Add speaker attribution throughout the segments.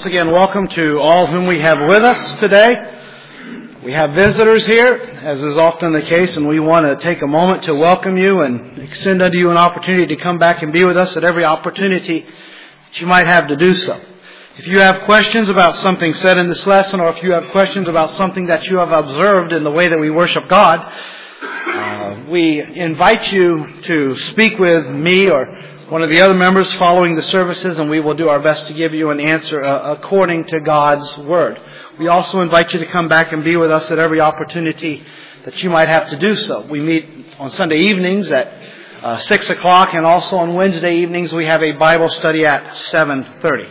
Speaker 1: Once again, welcome to all whom we have with us today. We have visitors here, as is often the case, and we want to take a moment to welcome you and extend unto you an opportunity to come back and be with us at every opportunity that you might have to do so. If you have questions about something said in this lesson, or if you have questions about something that you have observed in the way that we worship God, we invite you to speak with me or one of the other members following the services, and we will do our best to give you an answer according to God's Word. We also invite you to come back and be with us at every opportunity that you might have to do so. We meet on Sunday evenings at 6 o'clock, and also on Wednesday evenings we have a Bible study at 7:30.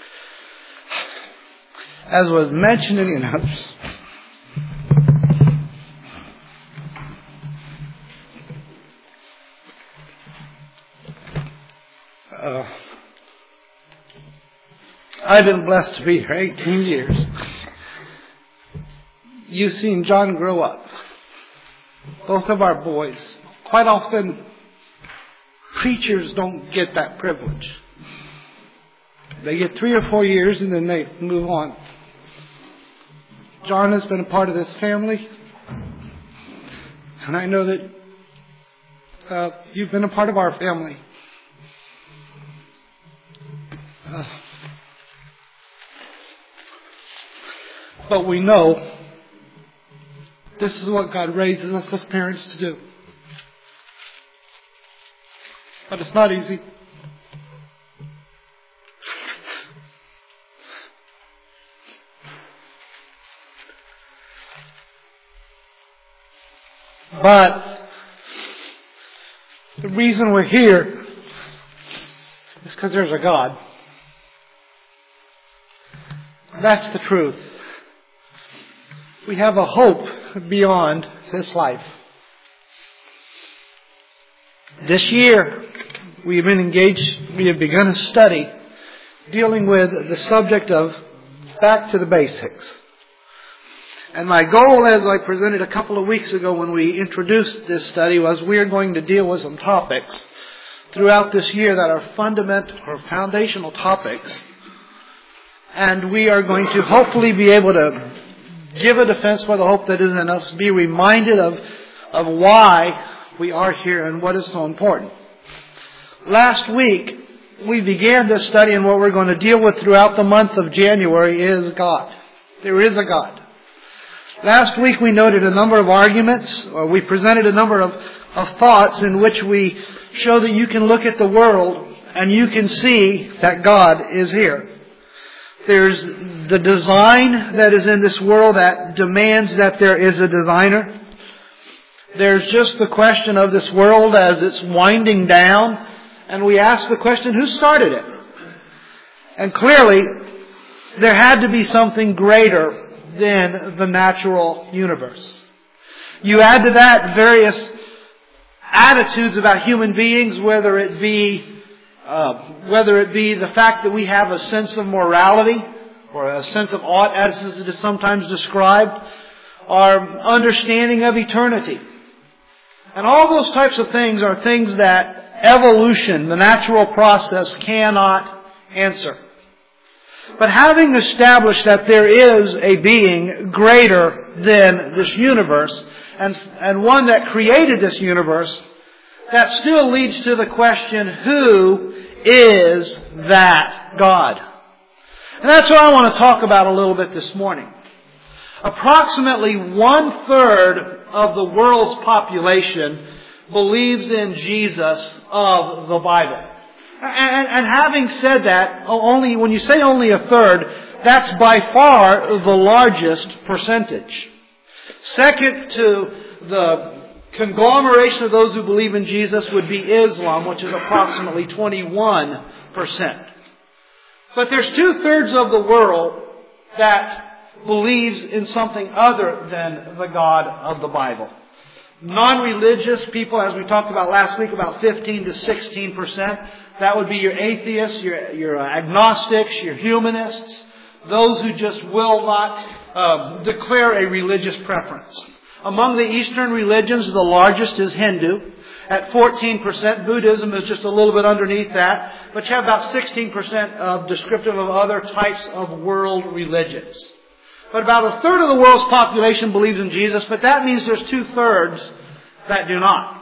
Speaker 1: As was mentioned in the announcement, I've been blessed to be here 18 years. You've seen John grow up. Both of our boys. Quite often, preachers don't get that privilege. They get 3 or 4 years and then they move on. John has been a part of this family. And I know that you've been a part of our family. But we know this is what God raises us as parents to do. But it's not easy. But the reason we're here is because there's a God. That's the truth. We have a hope beyond this life. This year, we have begun a study dealing with the subject of back to the basics. And my goal, as I presented a couple of weeks ago when we introduced this study, was we are going to deal with some topics throughout this year that are fundamental or foundational topics. And we are going to hopefully be able to give a defense for the hope that is in us, be reminded of why we are here and what is so important. Last week, we began this study, and what we're going to deal with throughout the month of January is God. There is a God. Last week, we noted a number of arguments, or we presented a number of thoughts in which we show that you can look at the world and you can see that God is here. There's the design that is in this world that demands that there is a designer. There's just the question of this world as it's winding down. And we ask the question, who started it? And clearly, there had to be something greater than the natural universe. You add to that various attitudes about human beings, whether it be the fact that we have a sense of morality or a sense of ought, as it is sometimes described, our understanding of eternity. And all those types of things are things that evolution, the natural process, cannot answer. But having established that there is a being greater than this universe, and one that created this universe, that still leads to the question, who is that God? And that's what I want to talk about a little bit this morning. Approximately 1/3 of the world's population believes in Jesus of the Bible. And having said that, when you say only 1/3, that's by far the largest percentage. Second to the conglomeration of those who believe in Jesus would be Islam, which is approximately 21%. But there's 2/3 of the world that believes in something other than the God of the Bible. Non-religious people, as we talked about last week, about 15 to 16%. That would be your atheists, your agnostics, your humanists, those who just will not declare a religious preference. Among the Eastern religions, the largest is Hindu. at 14%. Buddhism is just a little bit underneath that. But you have about 16% of descriptive of other types of world religions. But about a third of the world's population believes in Jesus, but that means there's 2/3 that do not.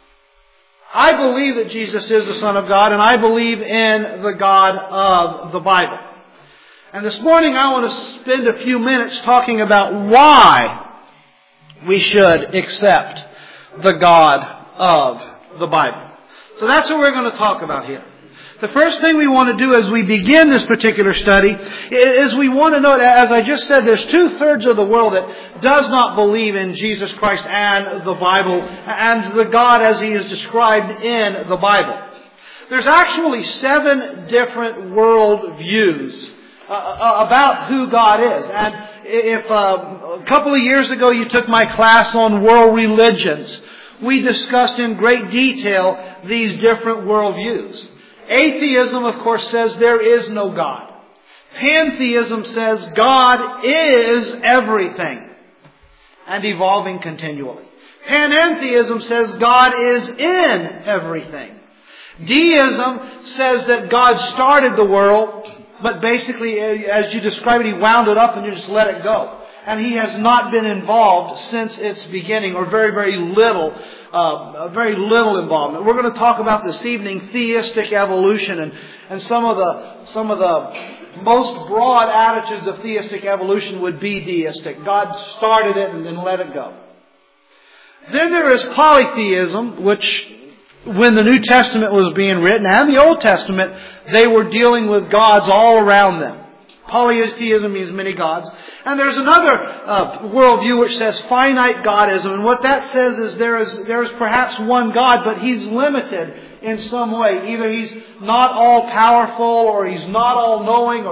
Speaker 1: I believe that Jesus is the Son of God, and I believe in the God of the Bible. And this morning I want to spend a few minutes talking about why we should accept the God of the Bible. So that's what we're going to talk about here. The first thing we want to do as we begin this particular study is we want to note, as I just said, there's 2/3 of the world that does not believe in Jesus Christ and the Bible and the God as He is described in the Bible. There's actually 7 different world views about who God is. And if a couple of years ago you took my class on world religions, we discussed in great detail these different worldviews. Atheism, of course, says there is no God. Pantheism says God is everything and evolving continually. Panentheism says God is in everything. Deism says that God started the world, but basically, as you describe it, He wound it up and you just let it go. And He has not been involved since its beginning, or very little involvement. We're going to talk about this evening theistic evolution and some of the most broad attitudes of theistic evolution would be deistic. God started it and then let it go. Then there is polytheism, which when the New Testament was being written and the Old Testament, they were dealing with gods all around them. Polytheism means many gods. And there's another worldview which says finite Godism. And what that says is there is perhaps one God, but He's limited in some way. Either He's not all powerful, or He's not all knowing,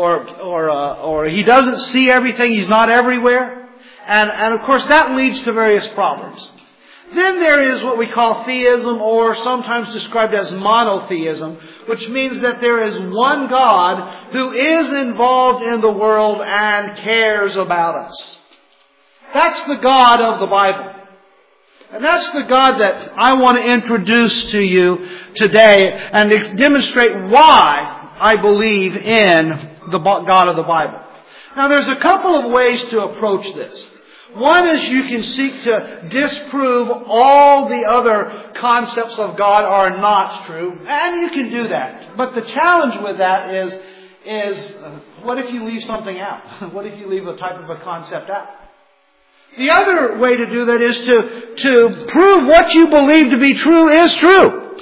Speaker 1: or He doesn't see everything. He's not everywhere. And of course that leads to various problems. Then there is what we call theism, or sometimes described as monotheism, which means that there is one God who is involved in the world and cares about us. That's the God of the Bible. And that's the God that I want to introduce to you today and demonstrate why I believe in the God of the Bible. Now there's a couple of ways to approach this. One is you can seek to disprove all the other concepts of God are not true. And you can do that. But the challenge with that is what if you leave something out? What if you leave a type of a concept out? The other way to do that is to prove what you believe to be true is true.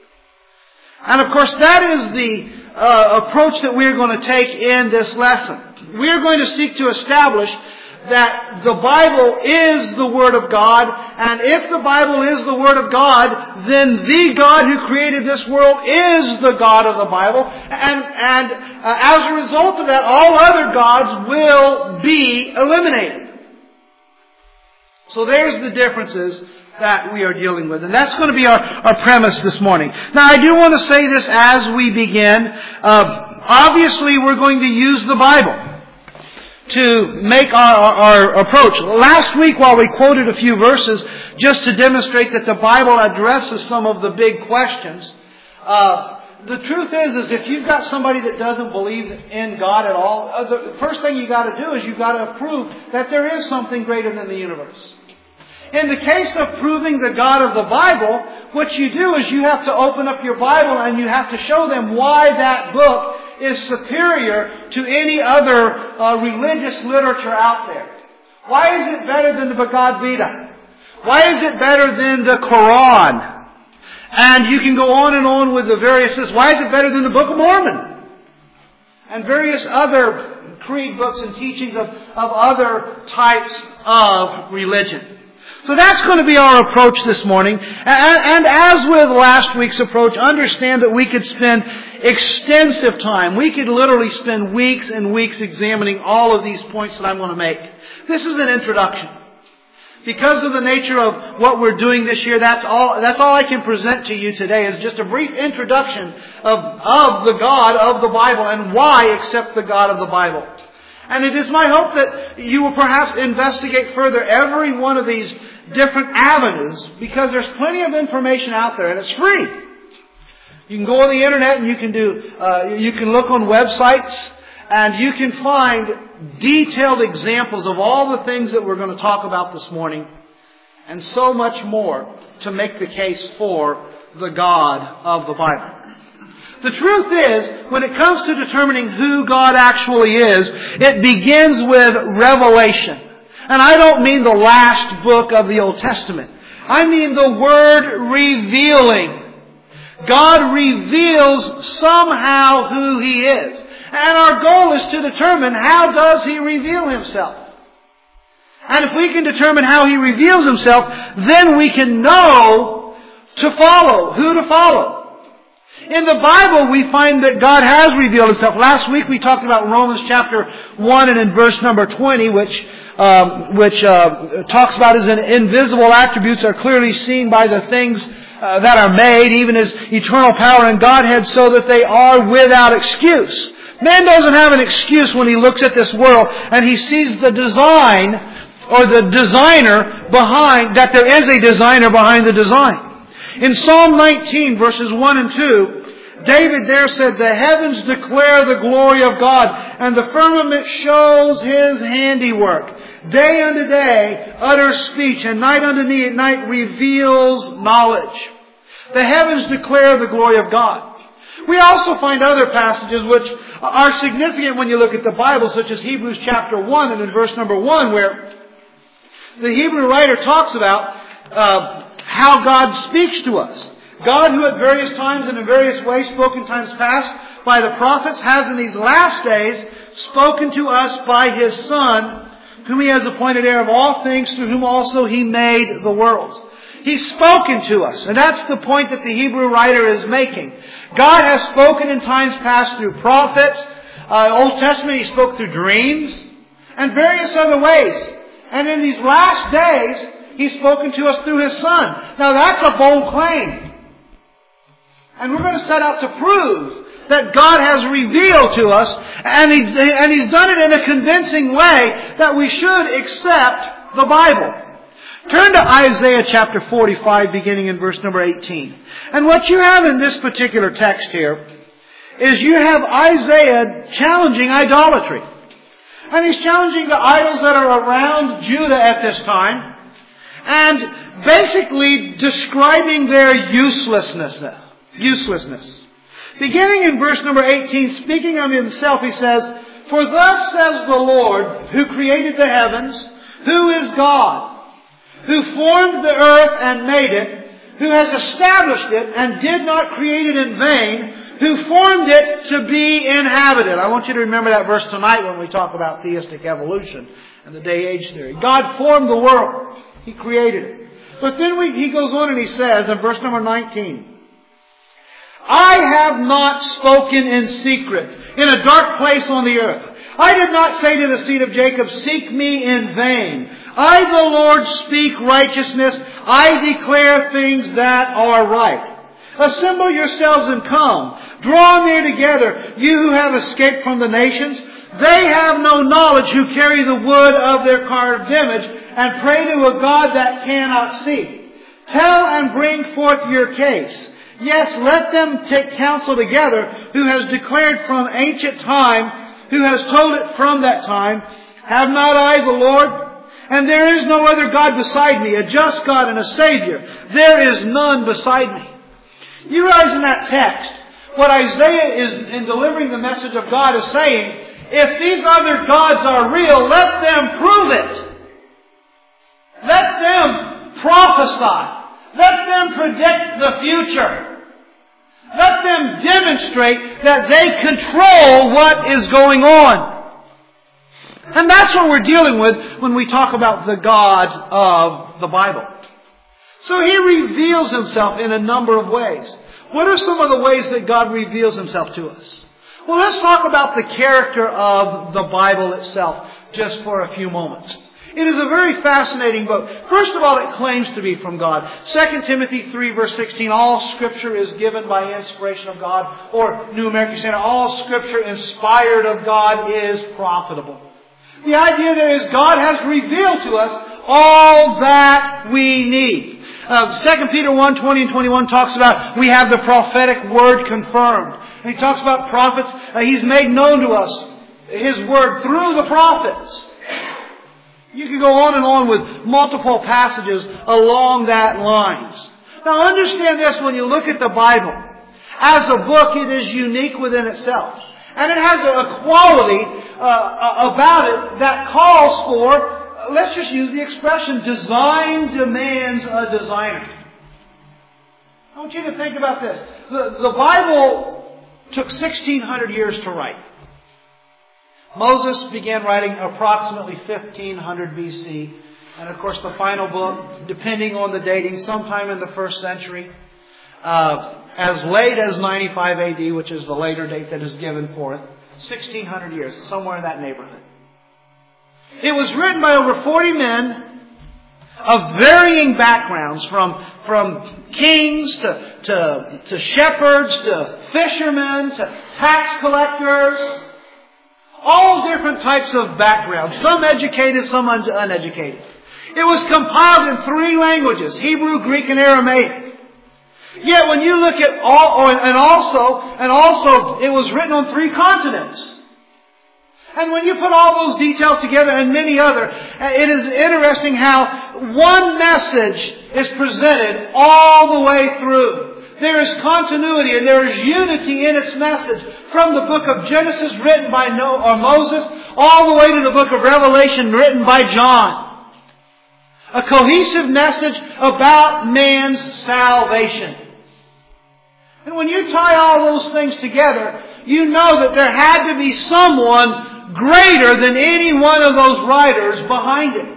Speaker 1: And of course that is the approach that we're going to take in this lesson. We're going to seek to establish that the Bible is the Word of God, and if the Bible is the Word of God, then the God who created this world is the God of the Bible, and as a result of that, all other gods will be eliminated. So there's the differences that we are dealing with, and that's going to be our premise this morning. Now I do want to say this as we begin. Obviously we're going to use the Bible to make our approach. Last week, while we quoted a few verses just to demonstrate that the Bible addresses some of the big questions, the truth is if you've got somebody that doesn't believe in God at all, the first thing you got to do is you've got to prove that there is something greater than the universe. In the case of proving the God of the Bible, what you do is you have to open up your Bible and you have to show them why that book is superior to any other religious literature out there. Why is it better than the Bhagavad Gita? Why is it better than the Quran? And you can go on with the various... Why is it better than the Book of Mormon? And various other creed books and teachings of other types of religion. So that's going to be our approach this morning. And as with last week's approach, understand that we could spend extensive time. We could literally spend weeks and weeks examining all of these points that I'm going to make. This is an introduction. Because of the nature of what we're doing this year, that's all I can present to you today is just a brief introduction of the God of the Bible and why accept the God of the Bible. And it is my hope that you will perhaps investigate further every one of these different avenues, because there's plenty of information out there and it's free. You can go on the internet and you can look on websites and you can find detailed examples of all the things that we're going to talk about this morning, and so much more to make the case for the God of the Bible. The truth is, when it comes to determining who God actually is, it begins with revelation. And I don't mean the last book of the Old Testament. I mean the word revealing. God reveals somehow who He is. And our goal is to determine, how does He reveal Himself? And if we can determine how He reveals Himself, then we can know to follow, who to follow. In the Bible, we find that God has revealed Himself. Last week we talked about Romans chapter 1 and in verse number 20, which talks about His invisible attributes are clearly seen by the things that are made, even His eternal power and Godhead, so that they are without excuse. Man doesn't have an excuse when he looks at this world and he sees the design or the designer behind, that there is a designer behind the design. In Psalm 19, verses 1 and 2, David there said, "The heavens declare the glory of God, and the firmament shows His handiwork. Day unto day utters speech, and night unto night reveals knowledge." The heavens declare the glory of God. We also find other passages which are significant when you look at the Bible, such as Hebrews chapter 1 and in verse number 1, where the Hebrew writer talks about how God speaks to us. God, who at various times and in various ways spoke in times past by the prophets, has in these last days spoken to us by His Son, whom He has appointed heir of all things, through whom also He made the worlds. He's spoken to us. And that's the point that the Hebrew writer is making. God has spoken in times past through prophets. Old Testament, He spoke through dreams and various other ways. And in these last days, He's spoken to us through His Son. Now that's a bold claim. And we're going to set out to prove that God has revealed to us, and He's done it in a convincing way that we should accept the Bible. Turn to Isaiah chapter 45, beginning in verse number 18. And what you have in this particular text here is you have Isaiah challenging idolatry. And he's challenging the idols that are around Judah at this time, and basically describing their uselessness. Beginning in verse number 18, speaking of Himself, He says, "For thus says the Lord, who created the heavens, who is God, who formed the earth and made it, who has established it and did not create it in vain, who formed it to be inhabited." I want you to remember that verse tonight when we talk about theistic evolution and the day-age theory. God formed the world. He created it. But then He goes on and He says in verse number 19, "I have not spoken in secret, in a dark place on the earth. I did not say to the seed of Jacob, seek me in vain. I, the Lord, speak righteousness. I declare things that are right. Assemble yourselves and come. Draw near together, you who have escaped from the nations. They have no knowledge who carry the wood of their carved image and pray to a God that cannot see. Tell and bring forth your case. Yes, let them take counsel together, who has declared from ancient time, who has told it from that time. Have not I the Lord? And there is no other God beside me, a just God and a Savior. There is none beside me." You realize in that text, what Isaiah is, in delivering the message of God, is saying, if these other gods are real, let them prove it. Let them prophesy. Let them predict the future. Let them demonstrate that they control what is going on. And that's what we're dealing with when we talk about the God of the Bible. So He reveals Himself in a number of ways. What are some of the ways that God reveals Himself to us? Well, let's talk about the character of the Bible itself just for a few moments. It is a very fascinating book. First of all, it claims to be from God. 2 Timothy 3 verse 16, all Scripture is given by inspiration of God. Or New American Standard, all Scripture inspired of God is profitable. The idea there is God has revealed to us all that we need. 2 Peter 1, 20 and 21 talks about we have the prophetic word confirmed. And he talks about prophets. He's made known to us His word through the prophets. You can go on and on with multiple passages along that lines. Now understand this when you look at the Bible. As a book, it is unique within itself. And it has a quality about it that calls for, let's just use the expression, design demands a designer. I want you to think about this. The Bible took 1,600 years to write. Moses began writing approximately 1500 BC. And of course the final book, depending on the dating, sometime in the 1st century. As late as 95 AD, which is the later date that is given for it. 1,600 years, somewhere in that neighborhood. It was written by over 40 men of varying backgrounds, from kings to shepherds to fishermen to tax collectors. All different types of backgrounds. Some educated, some uneducated. It was compiled in 3 languages, Hebrew, Greek, and Aramaic. Yet when you look at and also it was written on 3 continents. And when you put all those details together and many other, it is interesting how one message is presented all the way through. There is continuity and there is unity in its message from the book of Genesis written by Moses all the way to the book of Revelation written by John. A cohesive message about man's salvation. And when you tie all those things together, you know that there had to be someone greater than any one of those writers behind it.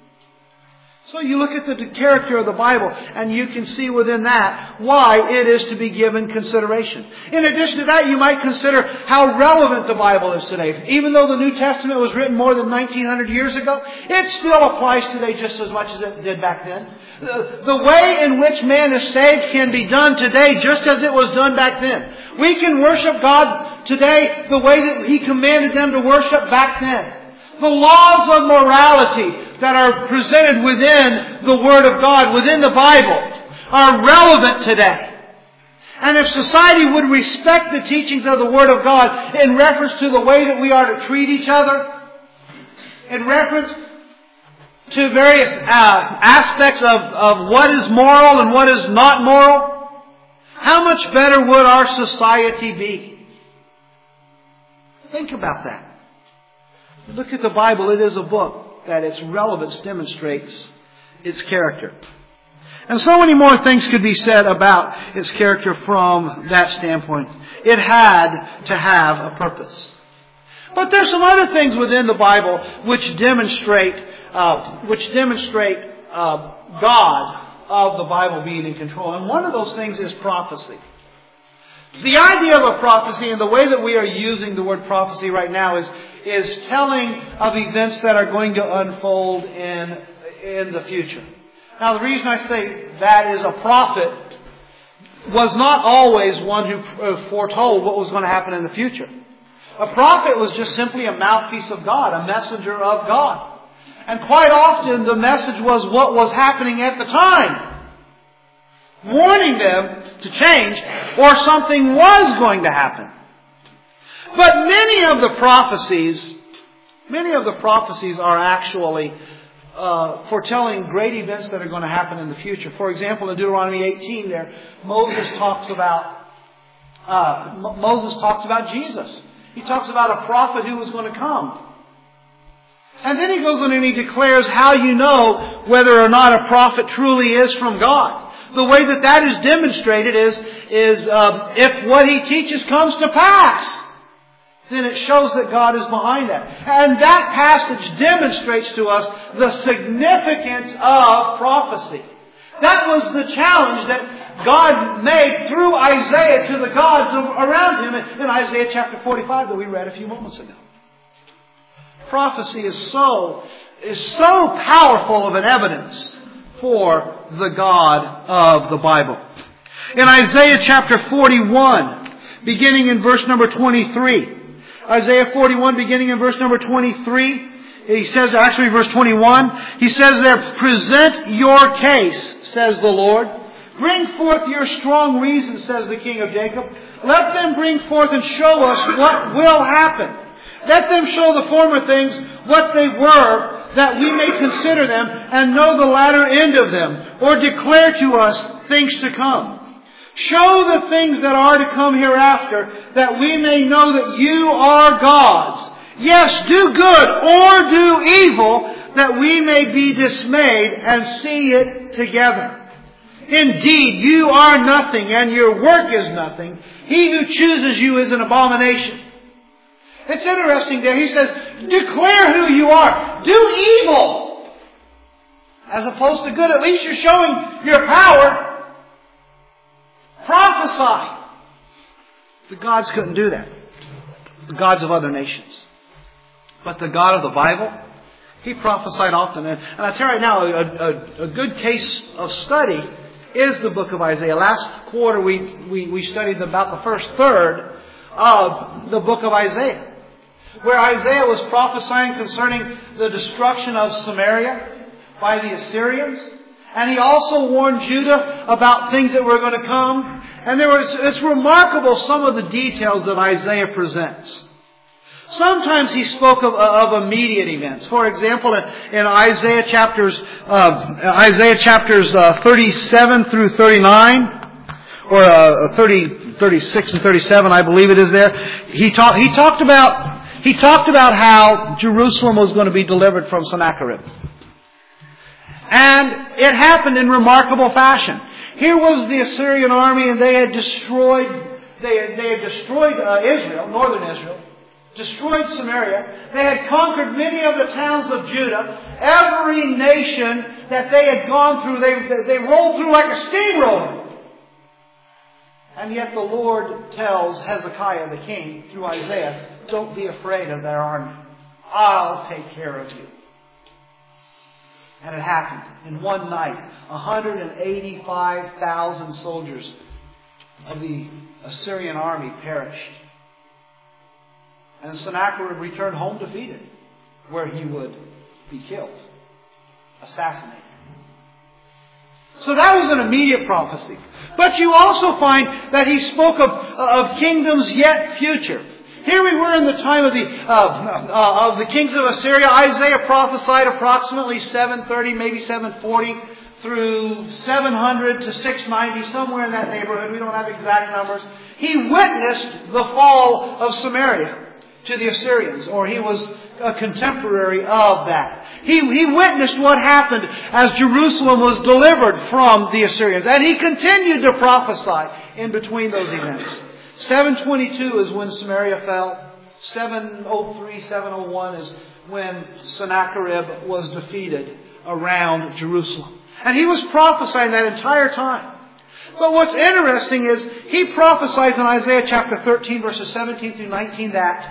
Speaker 1: So you look at the character of the Bible and you can see within that why it is to be given consideration. In addition to that, you might consider how relevant the Bible is today. Even though the New Testament was written more than 1900 years ago, it still applies today just as much as it did back then. The way in which man is saved can be done today just as it was done back then. We can worship God today the way that He commanded them to worship back then. The laws of morality that are presented within the Word of God, within the Bible, are relevant today. And if society would respect the teachings of the Word of God in reference to the way that we are to treat each other, in reference to various aspects of what is moral and what is not moral, how much better would our society be? Think about that. Look at the Bible. It is a book that its relevance demonstrates its character. And so many more things could be said about its character from that standpoint. It had to have a purpose. But there's some other things within the Bible which demonstrate God of the Bible being in control. And one of those things is prophecy. The idea of a prophecy and the way that we are using the word prophecy right now is telling of events that are going to unfold in the future. Now the reason I say that is a prophet was not always one who foretold what was going to happen in the future. A prophet was just simply a mouthpiece of God, a messenger of God. And quite often the message was what was happening at the time, warning them to change or something was going to happen. But many of the prophecies are actually foretelling great events that are going to happen in the future. For example, in Deuteronomy 18 there, Moses talks about Jesus. He talks about a prophet who was going to come. And then he goes on and he declares how you know whether or not a prophet truly is from God. The way that is demonstrated is if what he teaches comes to pass, then it shows that God is behind that. And that passage demonstrates to us the significance of prophecy. That was the challenge that God made through Isaiah to the gods around him in Isaiah chapter 45 that we read a few moments ago. Prophecy is so is so powerful of an evidence for the God of the Bible. In Isaiah chapter 41, beginning in verse number 23. Isaiah 41, beginning in verse number 23. He says, actually verse 21, he says there, "Present your case, says the Lord. Bring forth your strong reason, says the King of Jacob. Let them bring forth and show us what will happen. Let them show the former things what they were, that we may consider them and know the latter end of them, or declare to us things to come. Show the things that are to come hereafter, that we may know that you are gods. Yes, do good or do evil, that we may be dismayed and see it together. Indeed, you are nothing, and your work is nothing. He who chooses you is an abomination." It's interesting there. He says, declare who you are. Do evil as opposed to good. At least you're showing your power. Prophesy. The gods couldn't do that. The gods of other nations. But the God of the Bible, He prophesied often. And I tell you right now, a good case of study is the book of Isaiah. Last quarter we studied about the first third of the book of Isaiah, where Isaiah was prophesying concerning the destruction of Samaria by the Assyrians. And he also warned Judah about things that were going to come. And it's remarkable some of the details that Isaiah presents. Sometimes he spoke of immediate events. For example, in Isaiah chapters 37 through 39, or 36 and 37, I believe it is there. He talked about how Jerusalem was going to be delivered from Sennacherib. And it happened in remarkable fashion. Here was the Assyrian army, and they had destroyed Israel, northern Israel, destroyed Samaria. They had conquered many of the towns of Judah. Every nation that they had gone through, they rolled through like a steamroller. And yet the Lord tells Hezekiah the king through Isaiah, don't be afraid of their army. I'll take care of you. And it happened. In one night, 185,000 soldiers of the Assyrian army perished. And Sennacherib returned home defeated, where he would be killed, assassinated. So that was an immediate prophecy. But you also find that he spoke of kingdoms yet future. Here we were in the time of the kings of Assyria. Isaiah prophesied approximately 730, maybe 740, through 700 to 690, somewhere in that neighborhood. We don't have exact numbers. He witnessed the fall of Samaria to the Assyrians, or he was a contemporary of that. He witnessed what happened as Jerusalem was delivered from the Assyrians. And he continued to prophesy in between those events. 722 is when Samaria fell. 703, 701 is when Sennacherib was defeated around Jerusalem. And he was prophesying that entire time. But what's interesting is he prophesies in Isaiah chapter 13 verses 17 through 19 that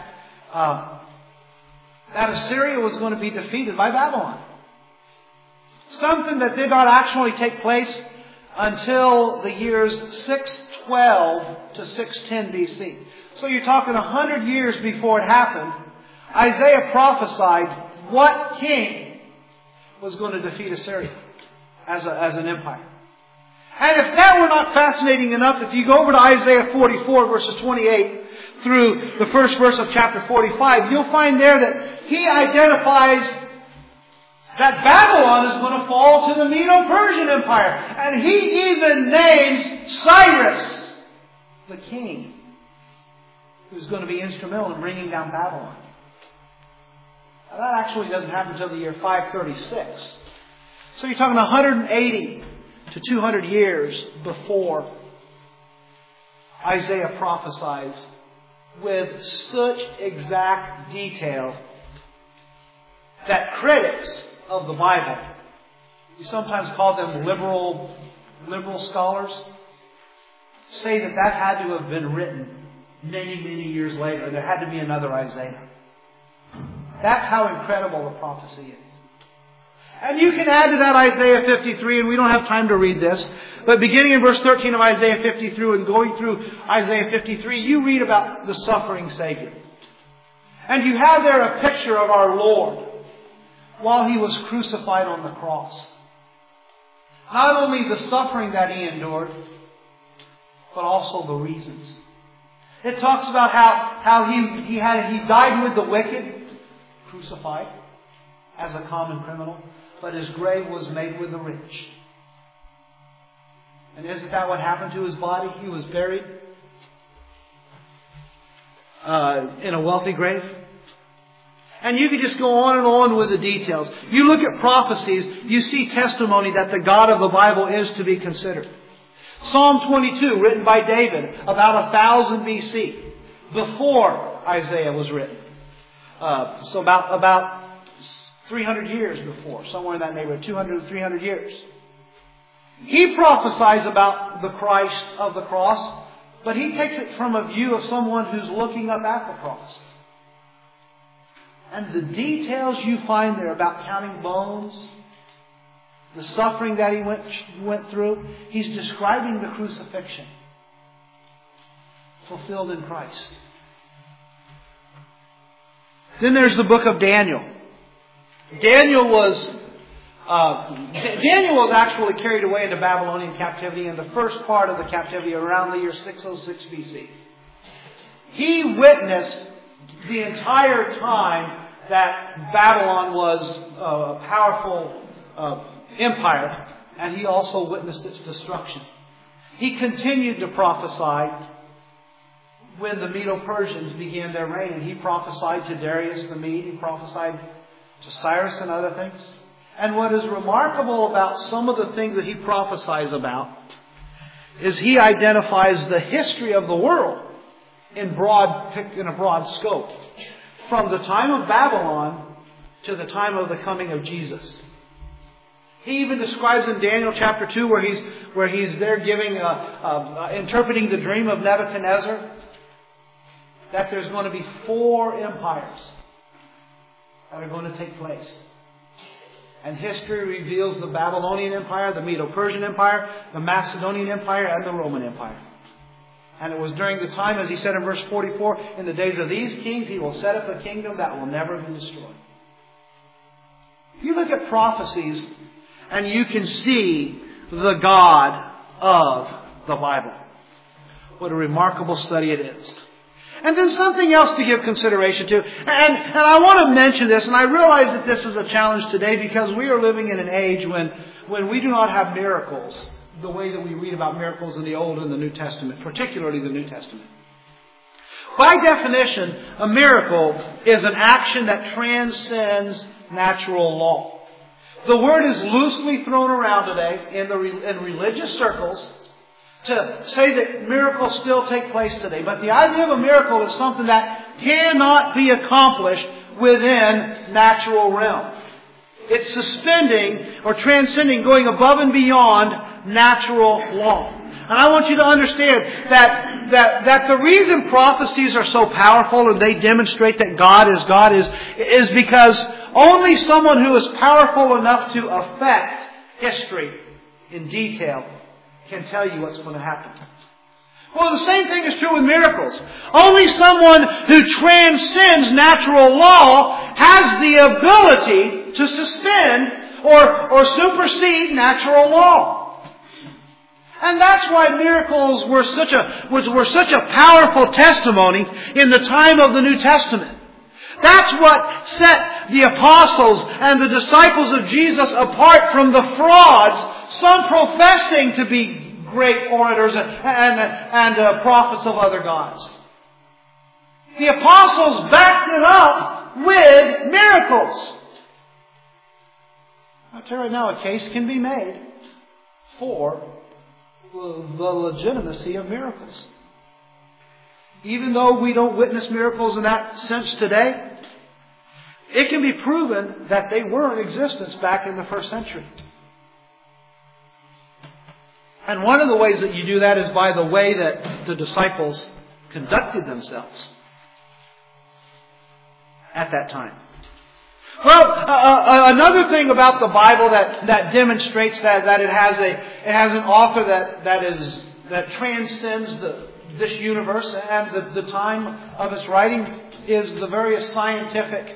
Speaker 1: Assyria was going to be defeated by Babylon. Something that did not actually take place until the years 612 to 610 BC. So you're talking 100 years before it happened. Isaiah prophesied what king was going to defeat Assyria as an empire. And if that were not fascinating enough, if you go over to Isaiah 44 verses 28 through the first verse of chapter 45, you'll find there that he identifies that Babylon is going to fall to the Medo-Persian Empire. And he even names Cyrus, the king, who's going to be instrumental in bringing down Babylon. Now that actually doesn't happen until the year 536. So you're talking 180 to 200 years before Isaiah prophesies with such exact detail that critics of the Bible, we sometimes call them liberal scholars, say that had to have been written many, many years later. There had to be another Isaiah. That's how incredible the prophecy is. And you can add to that Isaiah 53, and we don't have time to read this. But beginning in verse 13 of Isaiah 53 and going through Isaiah 53, you read about the suffering Savior. And you have there a picture of our Lord while He was crucified on the cross. Not only the suffering that He endured, but also the reasons. It talks about how He died with the wicked, crucified as a common criminal, but His grave was made with the rich. And isn't that what happened to His body? He was buried in a wealthy grave. And you could just go on and on with the details. You look at prophecies, you see testimony that the God of the Bible is to be considered. Psalm 22, written by David about 1000 BC, before Isaiah was written. So about 300 years before, somewhere in that neighborhood, 200 to 300 years. He prophesies about the Christ of the cross, but he takes it from a view of someone who's looking up at the cross. And the details you find there about counting bones, the suffering that He went through, He's describing the crucifixion fulfilled in Christ. Then there's the book of Daniel. Daniel was actually carried away into Babylonian captivity in the first part of the captivity around the year 606 BC. He witnessed the entire time that Babylon was a powerful empire, and he also witnessed its destruction. He continued to prophesy when the Medo-Persians began their reign, and he prophesied to Darius the Mede, he prophesied to Cyrus and other things. And what is remarkable about some of the things that he prophesies about is he identifies the history of the world in a broad scope, from the time of Babylon to the time of the coming of Jesus. He even describes in Daniel chapter 2 where he's there giving interpreting the dream of Nebuchadnezzar, that there's going to be 4 empires that are going to take place. And history reveals the Babylonian Empire, the Medo-Persian Empire, the Macedonian Empire, and the Roman Empire. And it was during the time, as he said in verse 44, in the days of these kings, He will set up a kingdom that will never be destroyed. You look at prophecies, and you can see the God of the Bible. What a remarkable study it is. And then something else to give consideration to. And I want to mention this, and I realize that this is a challenge today because we are living in an age when we do not have miracles the way that we read about miracles in the Old and the New Testament, particularly the New Testament. By definition, a miracle is an action that transcends natural law. The word is loosely thrown around today in religious circles to say that miracles still take place today. But the idea of a miracle is something that cannot be accomplished within natural realm. It's suspending or transcending, going above and beyond natural law. And I want you to understand that the reason prophecies are so powerful and they demonstrate that God is because only someone who is powerful enough to affect history in detail can tell you what's going to happen. Well, the same thing is true with miracles. Only someone who transcends natural law has the ability to suspend or supersede natural law. And that's why miracles were such a powerful testimony in the time of the New Testament. That's what set the apostles and the disciples of Jesus apart from the frauds, some professing to be great orators and prophets of other gods. The apostles backed it up with miracles. I'll tell you right now, a case can be made for the legitimacy of miracles. Even though we don't witness miracles in that sense today, it can be proven that they were in existence back in the first century. And one of the ways that you do that is by the way that the disciples conducted themselves at that time. Well, another thing about the Bible that demonstrates that it has an author that transcends this universe and the time of its writing is the various scientific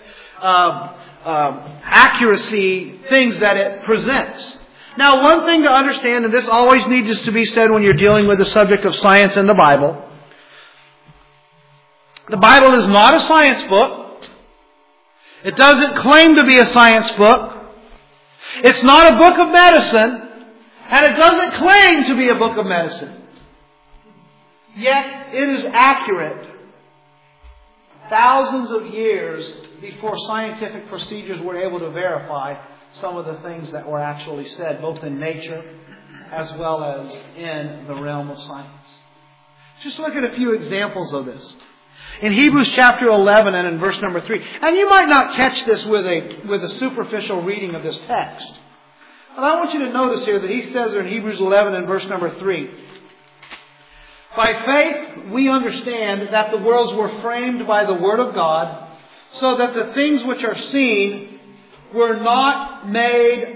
Speaker 1: accuracy things that it presents. Now, one thing to understand, and this always needs to be said when you're dealing with the subject of science in the Bible is not a science book. It doesn't claim to be a science book. It's not a book of medicine. And it doesn't claim to be a book of medicine. Yet it is accurate thousands of years before scientific procedures were able to verify some of the things that were actually said, both in nature as well as in the realm of science. Just look at a few examples of this. In Hebrews chapter 11 and in verse number 3. And you might not catch this with a superficial reading of this text. But I want you to notice here that he says in Hebrews 11 and verse number 3. By faith we understand that the worlds were framed by the Word of God, so that the things which are seen were not made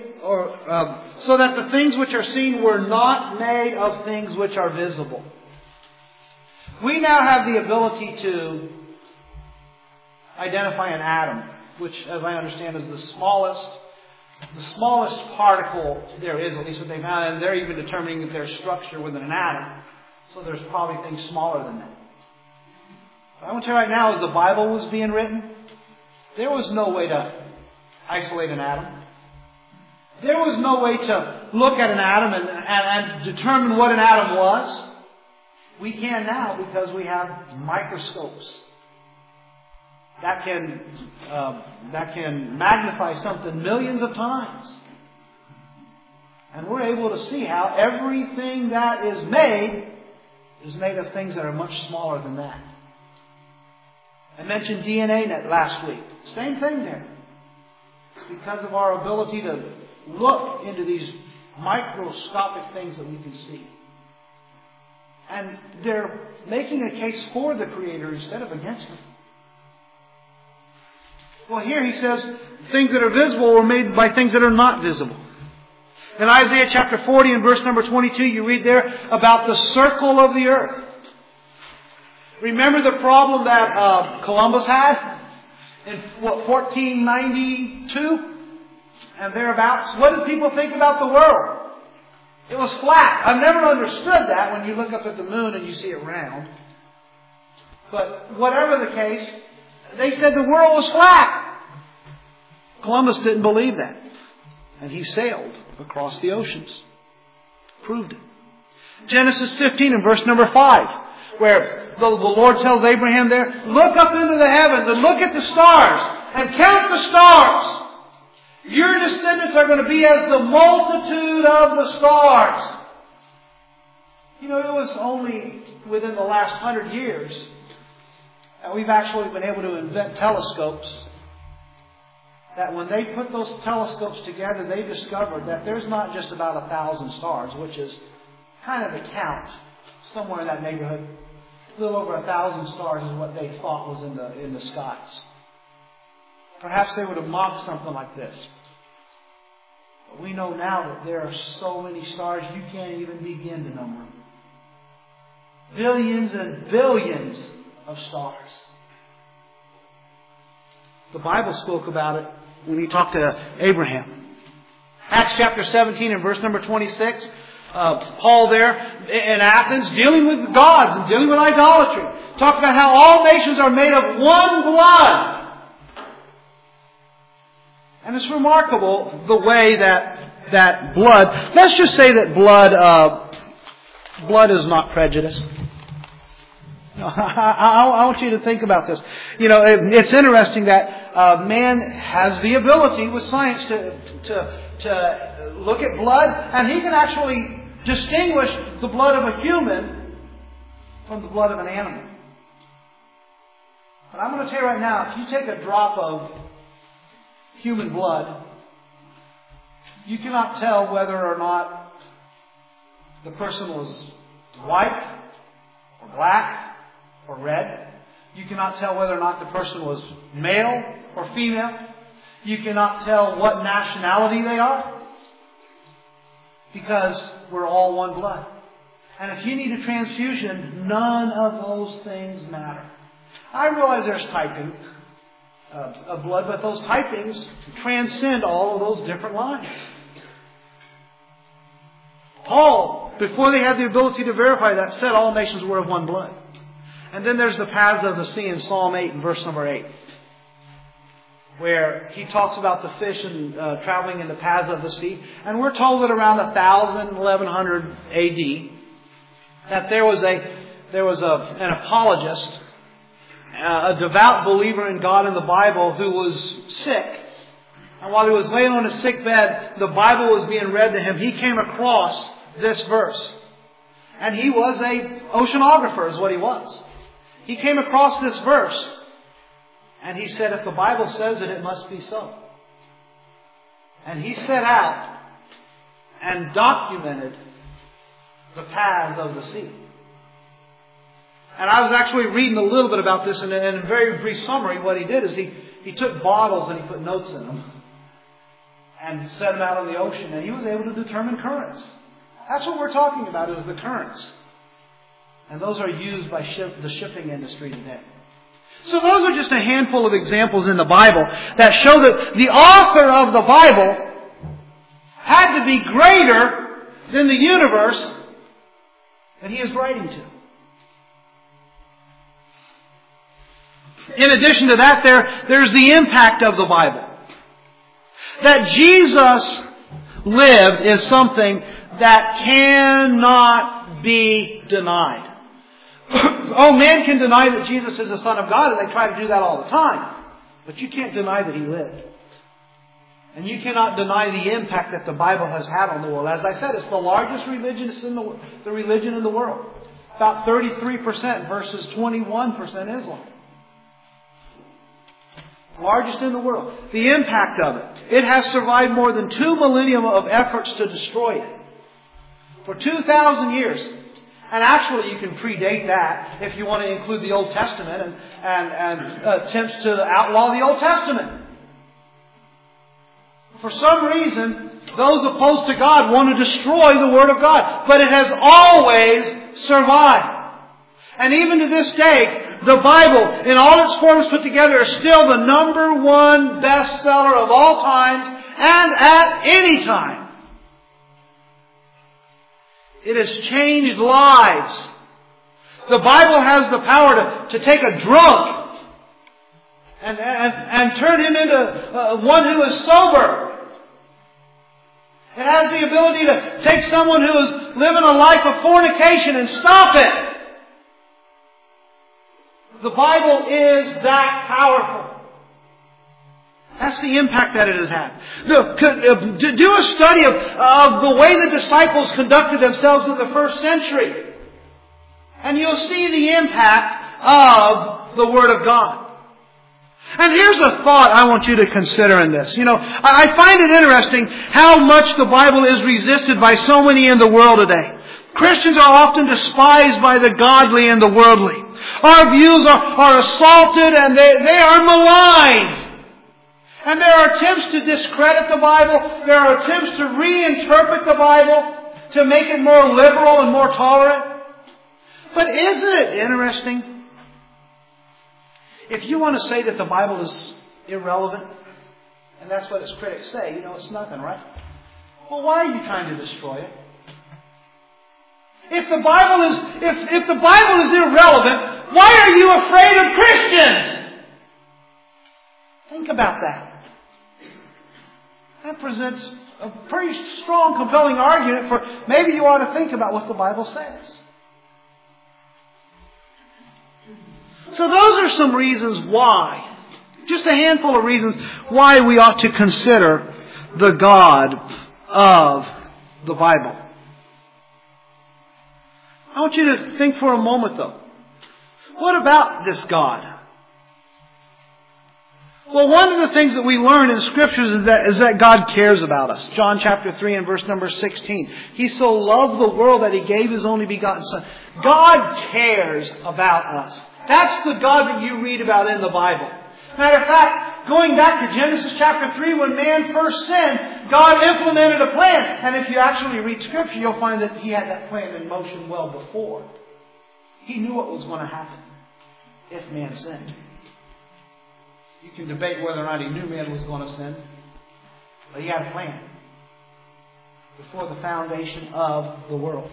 Speaker 1: of things which are visible. We now have the ability to identify an atom, which, as I understand, is the smallest particle there is, at least what they found, and they're even determining that there's structure within an atom. So there's probably things smaller than that. But I want to tell you right now, as the Bible was being written, there was no way to isolate an atom. There was no way to look at an atom and determine what an atom was. We can now because we have microscopes that can magnify something millions of times. And we're able to see how everything that is made of things that are much smaller than that. I mentioned DNA last week. Same thing there. It's because of our ability to look into these microscopic things that we can see. And they're making a case for the Creator instead of against Him. Well, here he says things that are visible were made by things that are not visible. In Isaiah chapter 40 and verse number 22, you read there about the circle of the earth. Remember the problem that Columbus had in 1492 and thereabouts? What did people think about the world? It was flat. I've never understood that when you look up at the moon and you see it round. But whatever the case, they said the world was flat. Columbus didn't believe that. And he sailed across the oceans. Proved it. Genesis 15 and verse number 5, where the Lord tells Abraham there, look up into the heavens and look at the stars and count the stars. Your descendants are going to be as the multitude of the stars. You know, it was only within the last 100 years that we've actually been able to invent telescopes. That when they put those telescopes together, they discovered that there's not just about 1,000 stars, which is kind of the count, somewhere in that neighborhood. A little over 1,000 stars is what they thought was in the skies. Perhaps they would have mocked something like this. But we know now that there are so many stars you can't even begin to number them. Billions and billions of stars. The Bible spoke about it when he talked to Abraham. Acts chapter 17 and verse number 26. Paul there in Athens dealing with gods and dealing with idolatry. Talked about how all nations are made of one blood. And it's remarkable the way that blood, let's just say that blood is not prejudice. I want you to think about this. You know, it's interesting that man has the ability with science to look at blood, and he can actually distinguish the blood of a human from the blood of an animal. But I'm going to tell you right now, if you take a drop of human blood, you cannot tell whether or not the person was white or black or red. You cannot tell whether or not the person was male or female.
Speaker 2: You cannot tell what nationality they are. Because we're all one blood. And if you need a transfusion, none of those things matter. I realize there's typing of blood, but those typings transcend all of those different lines. Paul, before they had the ability to verify that, said all nations were of one blood. And then there's the paths of the sea in Psalm 8 and verse number 8. Where he talks about the fish and traveling in the paths of the sea. And we're told that around 1100 AD, that there was an apologist, a devout believer in God and the Bible who was sick. And while he was laying on his sick bed, the Bible was being read to him. He came across this verse. And he was an oceanographer is what he was. He came across this verse. And he said, if the Bible says it, it must be so. And he set out and documented the paths of the sea. And I was actually reading a little bit about this, and in a very brief summary, what he did is he took bottles and he put notes in them and set them out on the ocean, and he was able to determine currents. That's what we're talking about, is the currents. And those are used by the shipping industry today. So those are just a handful of examples in the Bible that show that the author of the Bible had to be greater than the universe that he is writing to. In addition to that, there's the impact of the Bible. That Jesus lived is something that cannot be denied. Oh, man can deny that Jesus is the Son of God, and they try to do that all the time. But you can't deny that He lived. And you cannot deny the impact that the Bible has had on the world. As I said, it's the largest religion in the world. About 33% versus 21% Islam. Largest in the world. The impact of it. It has survived more than 2 millennium of efforts to destroy it. For 2,000 years. And actually you can predate that if you want to include the Old Testament and attempts to outlaw the Old Testament. For some reason, those opposed to God want to destroy the Word of God. But it has always survived. And even to this day, the Bible, in all its forms put together, is still the number 1 bestseller of all times and at any time. It has changed lives. The Bible has the power to take a drunk and turn him into one who is sober. It has the ability to take someone who is living a life of fornication and stop it. The Bible is that powerful. That's the impact that it has had. Do a study of the way the disciples conducted themselves in the first century. And you'll see the impact of the Word of God. And here's a thought I want you to consider in this. I find it interesting how much the Bible is resisted by so many in the world today. Christians are often despised by the godly and the worldly. Our views are assaulted and they are maligned. And there are attempts to discredit the Bible. There are attempts to reinterpret the Bible to make it more liberal and more tolerant. But isn't it interesting? If you want to say that the Bible is irrelevant, and that's what its critics say, it's nothing, right? Well, why are you trying to destroy it? If the Bible is irrelevant, why are you afraid of Christians? Think about that. That presents a pretty strong, compelling argument for maybe you ought to think about what the Bible says. So those are some reasons why, just a handful of reasons why we ought to consider the God of the Bible. I want you to think for a moment though. What about this God? Well, one of the things that we learn in Scriptures is that God cares about us. John chapter 3 and verse number 16. He so loved the world that He gave His only begotten Son. God cares about us. That's the God that you read about in the Bible. Matter of fact, going back to Genesis chapter 3, when man first sinned, God implemented a plan. And if you actually read Scripture, you'll find that He had that plan in motion well before. He knew what was going to happen if man sinned. You can debate whether or not He knew man was going to sin, but He had a plan before the foundation of the world.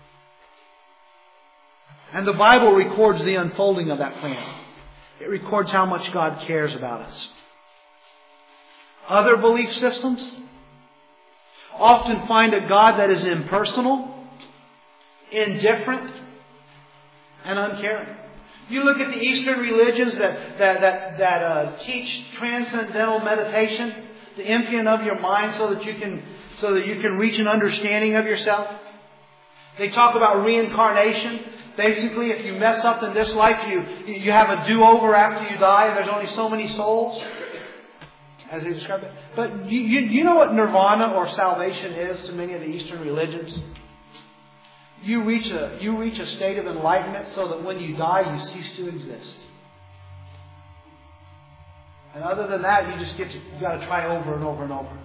Speaker 2: And the Bible records the unfolding of that plan. It records how much God cares about us. Other belief systems often find a God that is impersonal, indifferent, and uncaring. You look at the Eastern religions that teach transcendental meditation, the emptying of your mind so that you can reach an understanding of yourself. They talk about reincarnation. Basically, if you mess up in this life, you have a do-over after you die, and there's only so many souls, as they describe it. But you know what nirvana or salvation is to many of the Eastern religions? You reach a state of enlightenment so that when you die, you cease to exist. And other than that, you got to try over and over and over.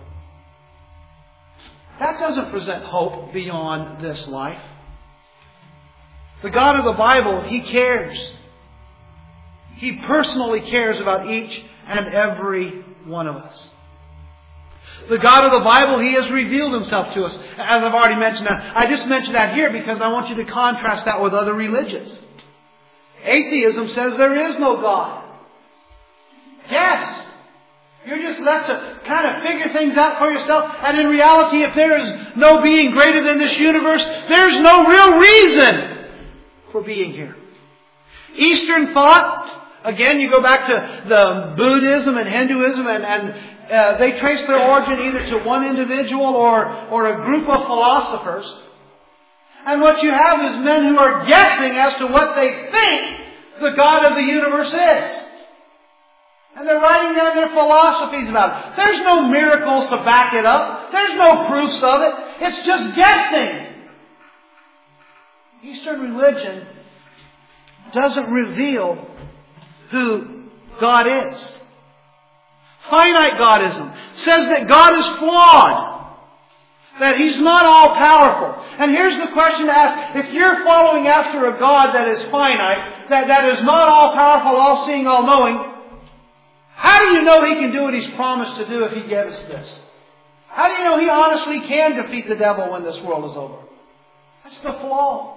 Speaker 2: That doesn't present hope beyond this life. The God of the Bible, He cares. He personally cares about each and every one of us. The God of the Bible, He has revealed Himself to us. As I've already mentioned that. I just mentioned that here because I want you to contrast that with other religions. Atheism says there is no God. Yes. You're just left to kind of figure things out for yourself. And in reality, if there is no being greater than this universe, there's no real reason for being here. Eastern thought, again, you go back to the Buddhism and Hinduism, and they trace their origin either to one individual or a group of philosophers. And what you have is men who are guessing as to what they think the God of the universe is. And they're writing down their philosophies about it. There's no miracles to back it up. There's no proofs of it. It's just guessing. Eastern religion doesn't reveal who God is. Finite Godism says that God is flawed, that He's not all powerful. And here's the question to ask. If you're following after a God that is finite, that is not all powerful, all seeing, all knowing, how do you know He can do what He's promised to do if He gives us this? How do you know He honestly can defeat the devil when this world is over? That's the flaw.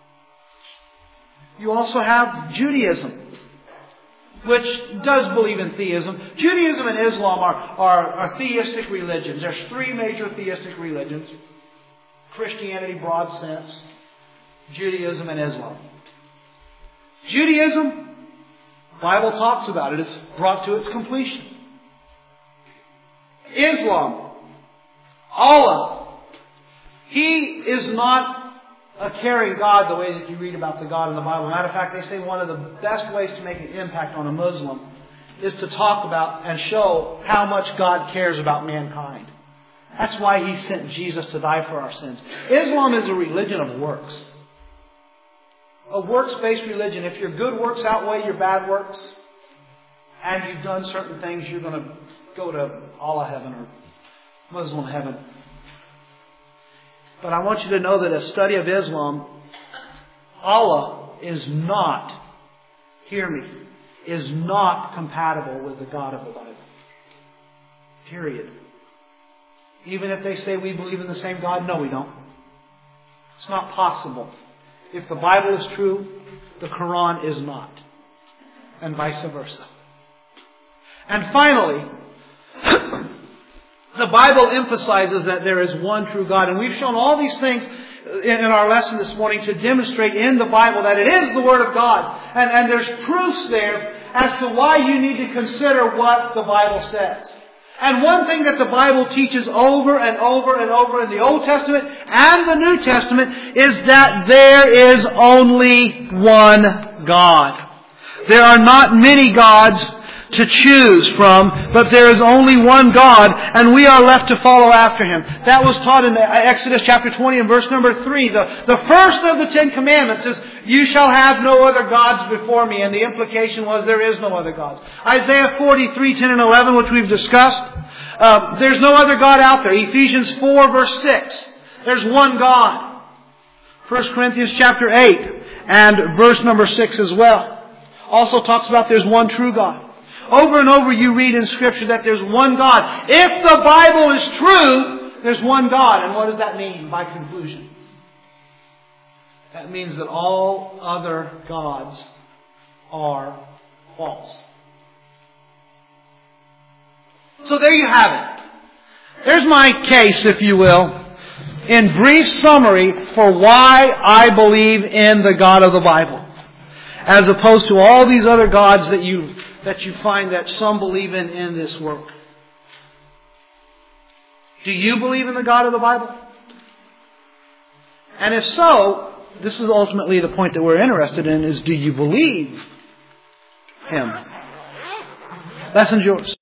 Speaker 2: You also have Judaism, which does believe in theism. Judaism and Islam are theistic religions. There's three major theistic religions. Christianity, broad sense. Judaism and Islam. Judaism, the Bible talks about it. It's brought to its completion. Islam, Allah, He is not a caring God the way that you read about the God in the Bible. Matter of fact, they say one of the best ways to make an impact on a Muslim is to talk about and show how much God cares about mankind. That's why He sent Jesus to die for our sins. Islam is a religion of works. A works-based religion. If your good works outweigh your bad works, and you've done certain things, you're going to go to Allah heaven or Muslim heaven. But I want you to know that a study of Islam, Allah is not, hear me, is not compatible with the God of the Bible. Period. Even if they say we believe in the same God, no, we don't. It's not possible. If the Bible is true, the Quran is not. And vice versa. And finally, the Bible emphasizes that there is one true God. And we've shown all these things in our lesson this morning to demonstrate in the Bible that it is the Word of God. And there's proofs there as to why you need to consider what the Bible says. And one thing that the Bible teaches over and over and over in the Old Testament and the New Testament is that there is only one God. There are not many gods.
Speaker 1: to choose from, but there is only one God, and we are left to follow after Him. That was taught in Exodus chapter 20 and verse number 3. The first of the 10 Commandments is, you shall have no other gods before me, and the implication was there is no other gods. Isaiah 43, 10 and 11, which we've discussed, there's no other God out there. Ephesians 4 verse 6, there's one God. 1 Corinthians chapter 8 and verse number 6 as well also talks about there's one true God. Over and over you read in Scripture that there's one God. If the Bible is true, there's one God. And what does that mean by conclusion? That means that all other gods are false. So there you have it. There's my case, if you will, in brief summary for why I believe in the God of the Bible, as opposed to all these other gods that you find that some believe in this world. Do you believe in the God of the Bible? And if so, this is ultimately the point that we're interested in, is do you believe Him? Lesson's yours.